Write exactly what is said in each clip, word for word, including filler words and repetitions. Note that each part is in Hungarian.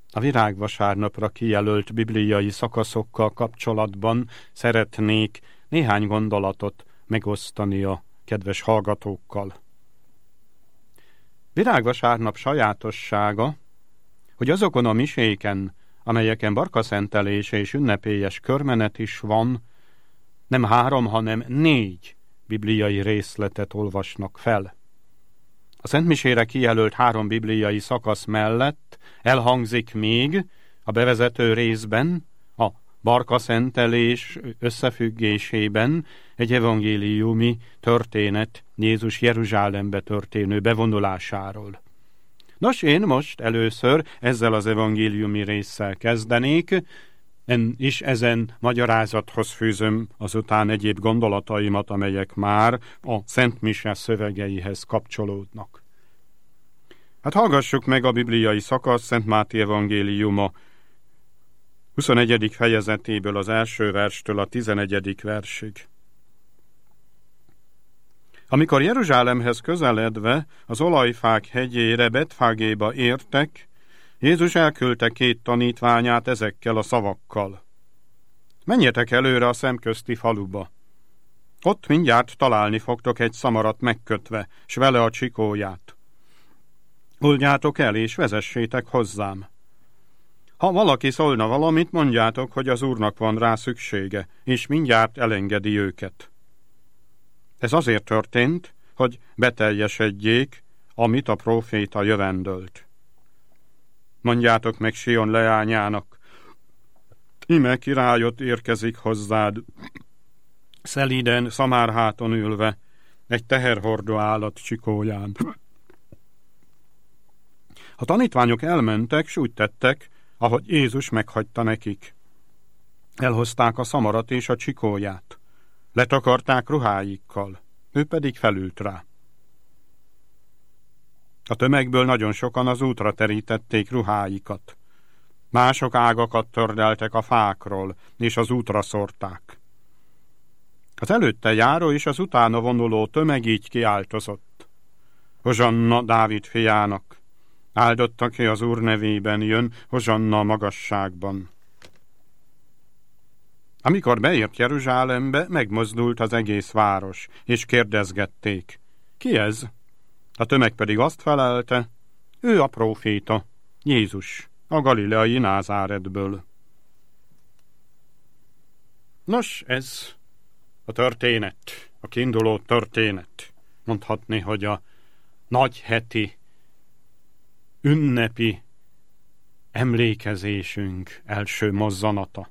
A virágvasárnapra kijelölt bibliai szakaszokkal kapcsolatban szeretnék néhány gondolatot megosztani a kedves hallgatókkal. Virágvasárnap sajátossága, hogy azokon a miséken, amelyeken barkaszentelés és ünnepélyes körmenet is van, nem három, hanem négy bibliai részletet olvasnak fel. A szentmisére kijelölt három bibliai szakasz mellett elhangzik még a bevezető részben, a barkaszentelés összefüggésében egy evangéliumi történet Jézus Jeruzsálembe történő bevonulásáról. Nos, én most először ezzel az evangéliumi résszel kezdenék, és ezen magyarázathoz fűzöm azután egyéb gondolataimat, amelyek már a Szent Mise szövegeihez kapcsolódnak. Hát hallgassuk meg a bibliai szakasz Szent Máté evangéliuma huszonegyedik fejezetéből az első verstől a tizenegyedik versig. Amikor Jeruzsálemhez közeledve az olajfák hegyére, Betfágéba értek, Jézus elküldte két tanítványát ezekkel a szavakkal. Menjetek előre a szemközti faluba. Ott mindjárt találni fogtok egy szamarat megkötve, s vele a csikóját. Oldjátok el, és vezessétek hozzám. Ha valaki szólna valamit, mondjátok, hogy az Úrnak van rá szüksége, és mindjárt elengedi őket. Ez azért történt, hogy beteljesedjék, amit a próféta jövendölt. Mondjátok meg Sion leányának, íme királyot érkezik hozzád, szelíden, szamárháton ülve, egy teherhordó állat csikóján. A tanítványok elmentek, s úgy tettek, ahogy Jézus meghagyta nekik. Elhozták a szamarat és a csikóját, letakarták ruháikkal, ő pedig felült rá. A tömegből nagyon sokan az útra terítették ruháikat. Mások ágakat tördeltek a fákról, és az útra szórták. Az előtte járó és az utána vonuló tömeg így kiáltozott. Hozsanna Dávid fiának, áldotta ki az Úr nevében jön, hozsanna a magasságban. Amikor beért Jeruzsálembe, megmozdult az egész város, és kérdezgették, ki ez? A tömeg pedig azt felelte, ő a próféta, Jézus, a galileai Názáretből. Nos, ez a történet, a kiinduló történet. Mondhatni, hogy a nagyheti, ünnepi emlékezésünk első mozzanata.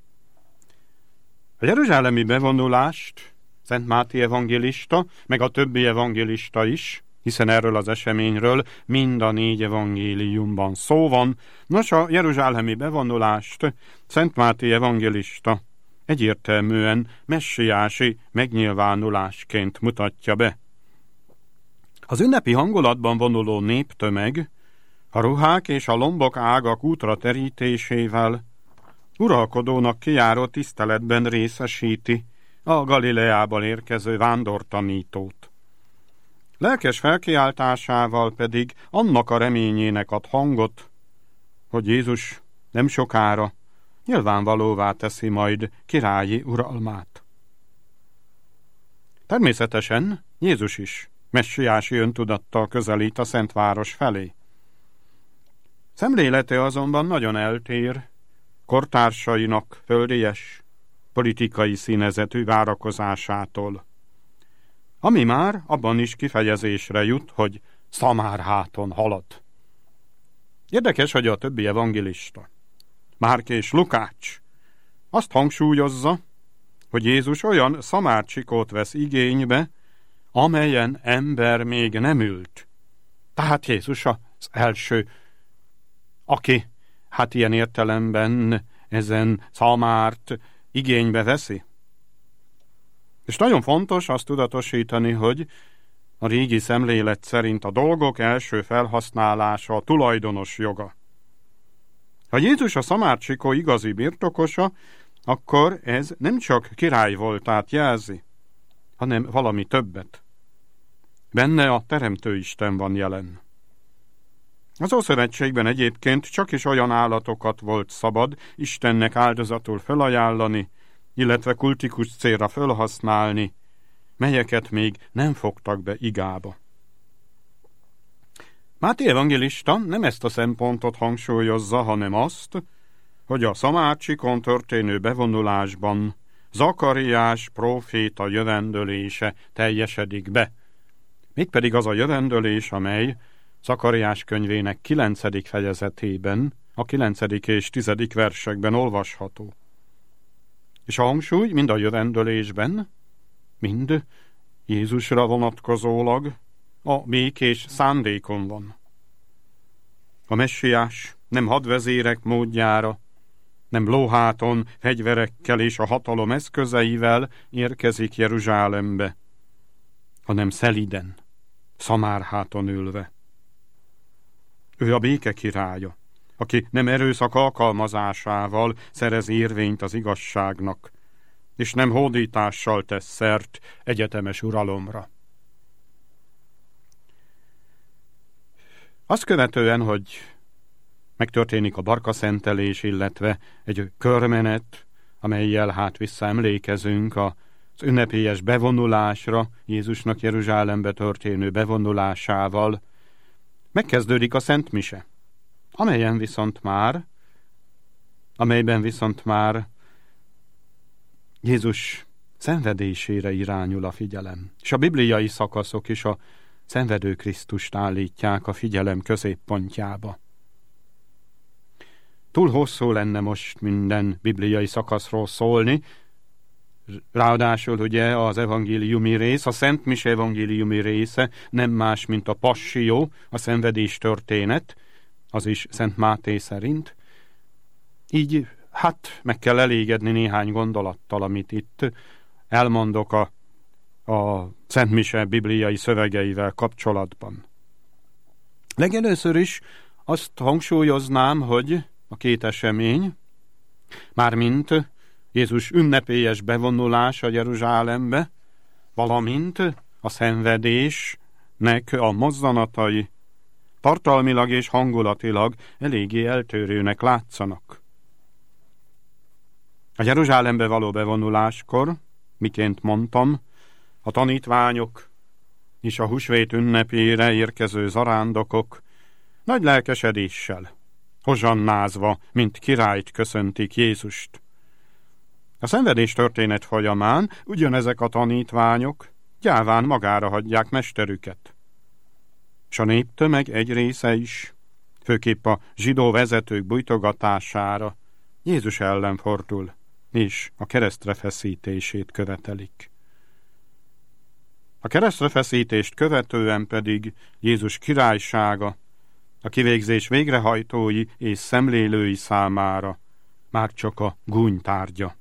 A jeruzsálemi bevonulást Szent Máté evangélista, meg a többi evangélista is, hiszen erről az eseményről mind a négy evangéliumban szó van. Nos, a jeruzsálemi bevonulást Szent Máté evangélista egyértelműen messiási megnyilvánulásként mutatja be. Az ünnepi hangulatban vonuló néptömeg a ruhák és a lombok ágak útra terítésével uralkodónak kijáró tiszteletben részesíti a Galileából érkező vándortanítót. Lelkes felkiáltásával pedig annak a reményének ad hangot, hogy Jézus nem sokára nyilvánvalóvá teszi majd királyi uralmát. Természetesen Jézus is messiási öntudattal közelít a Szentváros felé. Szemlélete azonban nagyon eltér kortársainak földies, politikai színezetű várakozásától, ami már abban is kifejezésre jut, hogy szamárháton halad. Érdekes, hogy a többi evangélista, Márk és Lukács azt hangsúlyozza, hogy Jézus olyan szamárcsikót vesz igénybe, amelyen ember még nem ült. Tehát Jézus az első, aki hát ilyen értelemben ezen szamárt igénybe veszi. És nagyon fontos azt tudatosítani, hogy a régi szemlélet szerint a dolgok első felhasználása a tulajdonos joga. Ha Jézus a szamárcsikó igazi birtokosa, akkor ez nem csak király voltát jelzi, hanem valami többet. Benne a Teremtő Isten van jelen. Az Ószövetségben egyébként csak is olyan állatokat volt szabad Istennek áldozatul felajánlani, illetve kultikus célra felhasználni, melyeket még nem fogtak be igába. Máté evangélista nem ezt a szempontot hangsúlyozza, hanem azt, hogy a szamácsikon történő bevonulásban Zakariás próféta jövendölése teljesedik be. Mégpedig az a jövendölés, amely Zakariás könyvének kilencedik fejezetében, a kilencedik és tizedik versekben olvasható. És a hangsúly mind a jövendölésben, mind Jézusra vonatkozólag a békés szándékon van. A messiás nem hadvezérek módjára, nem lóháton, fegyverekkel és a hatalom eszközeivel érkezik Jeruzsálembe, hanem szeliden, szamárháton ülve. Ő a béke királya, aki nem erőszak alkalmazásával szerez érvényt az igazságnak, és nem hódítással tesz szert egyetemes uralomra. Azt követően, hogy megtörténik a barkaszentelés, illetve egy körmenet, amellyel hát visszaemlékezünk az ünnepélyes bevonulásra, Jézusnak Jeruzsálembe történő bevonulásával, megkezdődik a Szent Mise, amelyen viszont már, amelyben viszont már Jézus szenvedésére irányul a figyelem. És a bibliai szakaszok is a szenvedő Krisztust állítják a figyelem középpontjába. Túl hosszú lenne most minden bibliai szakaszról szólni, ráadásul ugye az evangéliumi rész, a Szent Mise evangéliumi része nem más, mint a passió, a szenvedés történet, az is Szent Máté szerint. Így hát meg kell elégedni néhány gondolattal, amit itt elmondok a, a Szent Mise bibliai szövegeivel kapcsolatban. Legelőször is azt hangsúlyoznám, hogy a két esemény, mármint Jézus ünnepélyes bevonulása Jeruzsálembe, valamint a szenvedésnek a mozzanatai tartalmilag és hangulatilag eléggé eltérőnek látszanak. A Jeruzsálembe való bevonuláskor, miként mondtam, a tanítványok és a húsvét ünnepére érkező zarándokok nagy lelkesedéssel, hozsannázva, mint királyt köszöntik Jézust. A szenvedés történet folyamán ugyanezek a tanítványok gyáván magára hagyják mesterüket. S a néptömeg egy része is, főképp a zsidó vezetők bujtogatására Jézus ellen fordul, és a keresztre feszítését követelik. A keresztre feszítést követően pedig Jézus királysága a kivégzés végrehajtói és szemlélői számára már csak a gúny tárgya.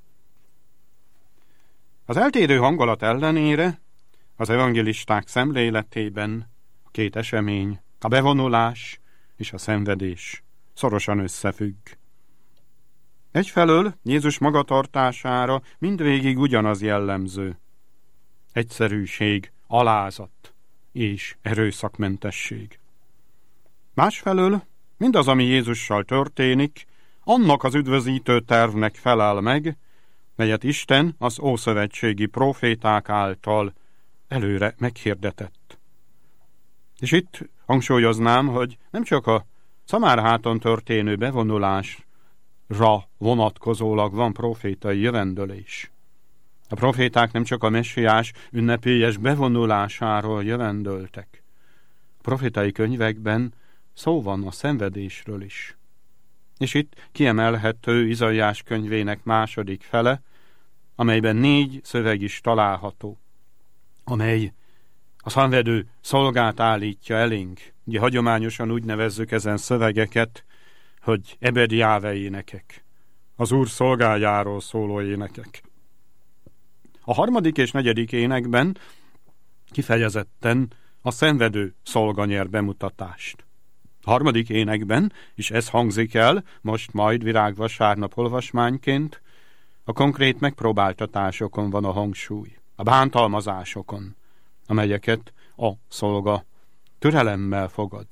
Az eltérő hangulat ellenére az evangélisták szemléletében a két esemény, a bevonulás és a szenvedés szorosan összefügg. Egyfelől Jézus magatartására mindvégig ugyanaz jellemző. Egyszerűség, alázat és erőszakmentesség. Másfelől mindaz, ami Jézussal történik, annak az üdvözítő tervnek felel meg, melyet Isten az ószövetségi próféták által előre meghirdetett. És itt hangsúlyoznám, hogy nem csak a szamárháton történő bevonulásra vonatkozólag van profétai jövendölés. A proféták nem csak a messiás ünnepélyes bevonulásáról jövendöltek. A profétai könyvekben szó van a szenvedésről is. És itt kiemelhető Izaiás könyvének második fele, amelyben négy szöveg is található, amely a szenvedő szolgát állítja elénk. Ugye hagyományosan úgy nevezzük ezen szövegeket, hogy ebediáve énekek, az Úr szolgájáról szóló énekek. A harmadik és negyedik énekben kifejezetten a szenvedő szolga nyer bemutatást. A harmadik énekben, és ez hangzik el, most majd virágvasárnap olvasmányként, a konkrét megpróbáltatásokon van a hangsúly, a bántalmazásokon, amelyeket a szolga türelemmel fogad,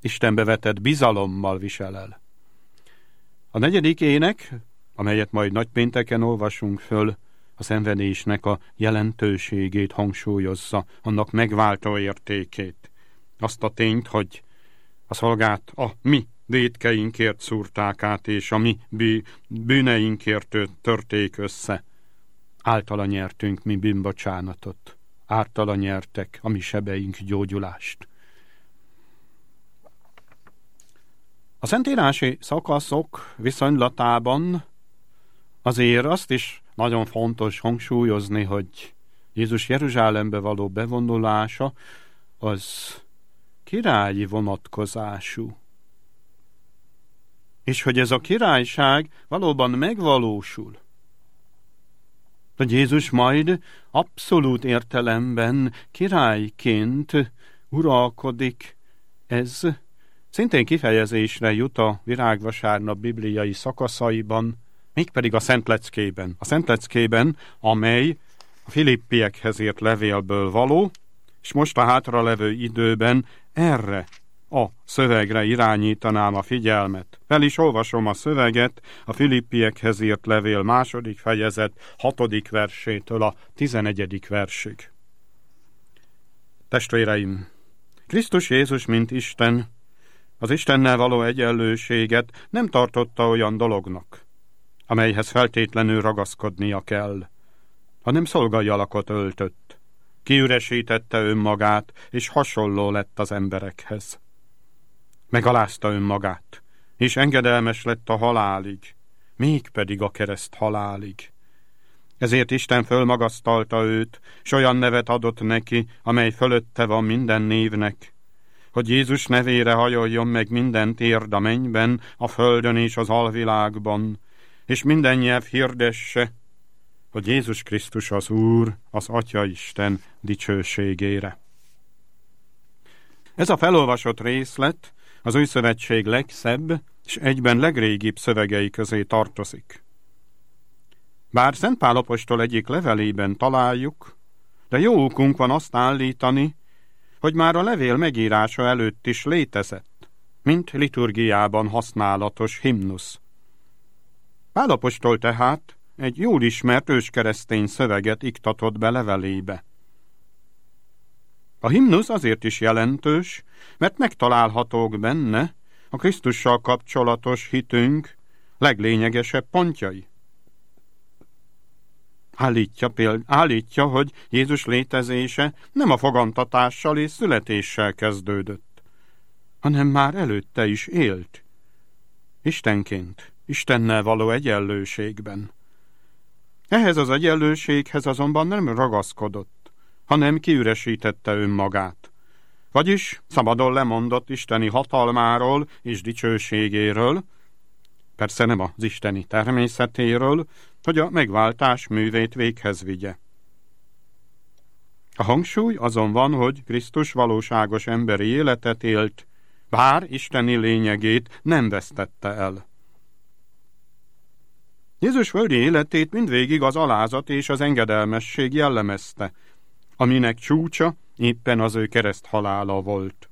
Istenbe vetett bizalommal visel el. A negyedik ének, amelyet majd nagypénteken olvasunk föl, a szenvedésnek a jelentőségét hangsúlyozza, annak megváltó értékét. Azt a tényt, hogy a szolgát a mi vétkeinkért szúrták át, és a mi bűneinkért törték össze. Általa nyertünk mi bűnbocsánatot, általa nyertek a mi sebeink gyógyulást. A szentírási szakaszok viszonylatában azért azt is nagyon fontos hangsúlyozni, hogy Jézus Jeruzsálembe való bevonulása az királyi vonatkozású. És hogy ez a királyság valóban megvalósul. Hogy Jézus majd abszolút értelemben királyként uralkodik, ez szintén kifejezésre jut a Virágvasárnap bibliai szakaszaiban, mégpedig a Szentleckében. A Szentleckében, amely a Filippiekhez írt levélből való, és most a hátralevő időben erre a szövegre irányítanám a figyelmet. Fel is olvasom a szöveget a Filippiekhez írt levél második fejezet hatodik versétől a tizenegyedik versig. Testvéreim, Krisztus Jézus, mint Isten, az Istennel való egyenlőséget nem tartotta olyan dolognak, amelyhez feltétlenül ragaszkodnia kell, hanem szolgai alakot öltött. Kiüresítette önmagát, és hasonló lett az emberekhez. Megalázta önmagát, és engedelmes lett a halálig, mégpedig a kereszt halálig. Ezért Isten fölmagasztalta őt, s olyan nevet adott neki, amely fölötte van minden névnek, hogy Jézus nevére hajoljon meg minden térd a mennyben, a földön és az alvilágban, és minden nyelv hirdesse, hogy Jézus Krisztus az Úr, az Atya Isten dicsőségére. Ez a felolvasott részlet az Új Szövetség legszebb és egyben legrégibb szövegei közé tartozik. Bár Szent Pál apostol egyik levelében találjuk, de jó okunk van azt állítani, hogy már a levél megírása előtt is létezett, mint liturgiában használatos himnusz. Pál apostol tehát egy jól ismert őskeresztény szöveget iktatott be levelébe. A himnusz azért is jelentős, mert megtalálhatók benne a Krisztussal kapcsolatos hitünk leglényegesebb pontjai. Állítja, péld, állítja, hogy Jézus létezése nem a fogantatással és születéssel kezdődött, hanem már előtte is élt. Istenként, Istennel való egyenlőségben. Ehhez az egyenlőséghez azonban nem ragaszkodott, hanem kiüresítette önmagát. Vagyis szabadon lemondott isteni hatalmáról és dicsőségéről, persze nem az isteni természetéről, hogy a megváltás művét véghez vigye. A hangsúly azon van, hogy Krisztus valóságos emberi életet élt, bár isteni lényegét nem vesztette el. Jézus földi életét mindvégig az alázat és az engedelmesség jellemezte, aminek csúcsa éppen az ő kereszthalála volt.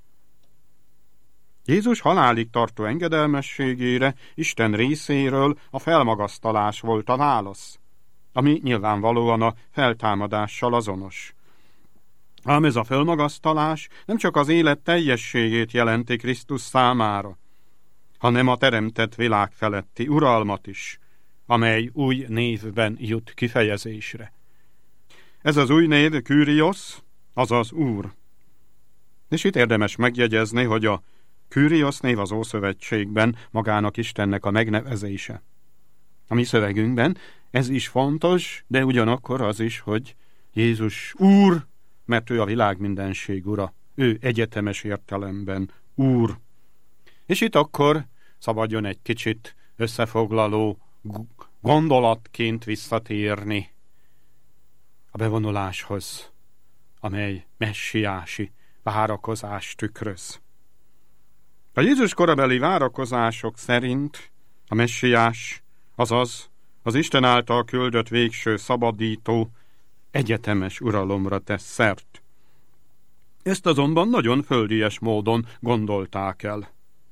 Jézus halálig tartó engedelmességére Isten részéről a felmagasztalás volt a válasz, ami nyilvánvalóan a feltámadással azonos. Ám ez a felmagasztalás nem csak az élet teljességét jelenti Krisztus számára, hanem a teremtett világ feletti uralmat is, amely új névben jut kifejezésre. Ez az új név Kyrios, azaz Úr. És itt érdemes megjegyezni, hogy a Kyrios név az Ószövetségben magának Istennek a megnevezése. A mi szövegünkben ez is fontos, de ugyanakkor az is, hogy Jézus Úr, mert ő a világ mindenség ura. Ő egyetemes értelemben Úr. És itt akkor szabadjon egy kicsit összefoglaló gondolatként visszatérni a bevonuláshoz, amely messiási várakozást tükröz. A Jézus korabeli várakozások szerint a messiás, azaz az Isten által küldött végső szabadító egyetemes uralomra tesz szert. Ezt azonban nagyon földies módon gondolták el.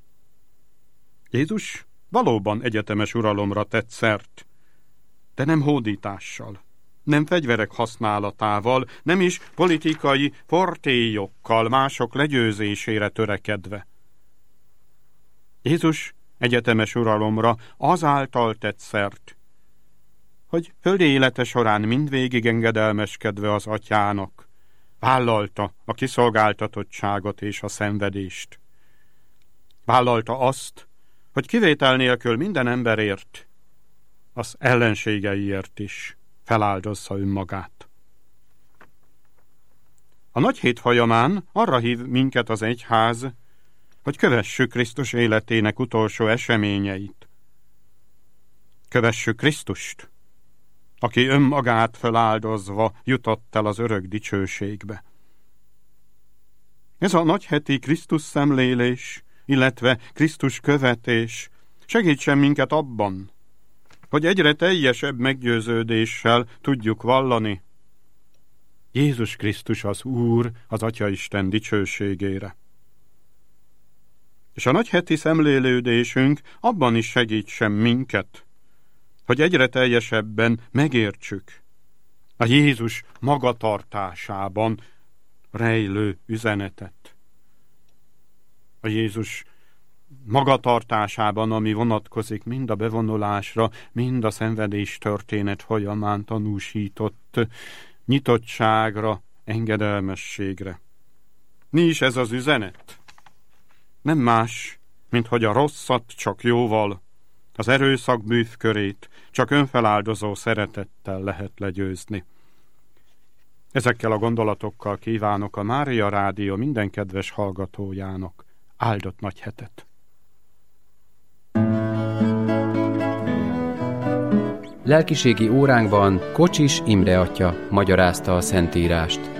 Jézus valóban egyetemes uralomra tett szert, de nem hódítással, nem fegyverek használatával, nem is politikai fortélyokkal, mások legyőzésére törekedve. Jézus egyetemes uralomra azáltal tett szert, hogy földi élete során mindvégig engedelmeskedve az atyának, vállalta a kiszolgáltatottságot és a szenvedést. Vállalta azt, hogy kivétel nélkül minden emberért, az ellenségeiért is feláldozza önmagát. A nagy hét folyamán arra hív minket az egyház, hogy kövessük Krisztus életének utolsó eseményeit. Kövessük Krisztust, aki önmagát feláldozva jutott el az örök dicsőségbe. Ez a nagyheti Krisztus szemlélés, illetve Krisztus követés segítsen minket abban, hogy egyre teljesebb meggyőződéssel tudjuk vallani: Jézus Krisztus az Úr az Atyaisten dicsőségére. És a nagyheti szemlélődésünk abban is segítsen minket, hogy egyre teljesebben megértsük a Jézus magatartásában rejlő üzenetet. A Jézus magatartásában, ami vonatkozik mind a bevonulásra, mind a szenvedés történet folyamán tanúsított nyitottságra, engedelmességre. Mi is ez az üzenet? Nem más, mint hogy a rosszat csak jóval, az erőszak bűvkörét csak önfeláldozó szeretettel lehet legyőzni. Ezekkel a gondolatokkal kívánok a Mária Rádió minden kedves hallgatójának áldott nagy hetet. Lelkiségi óránkban Kocsis Imre atya magyarázta a Szentírást.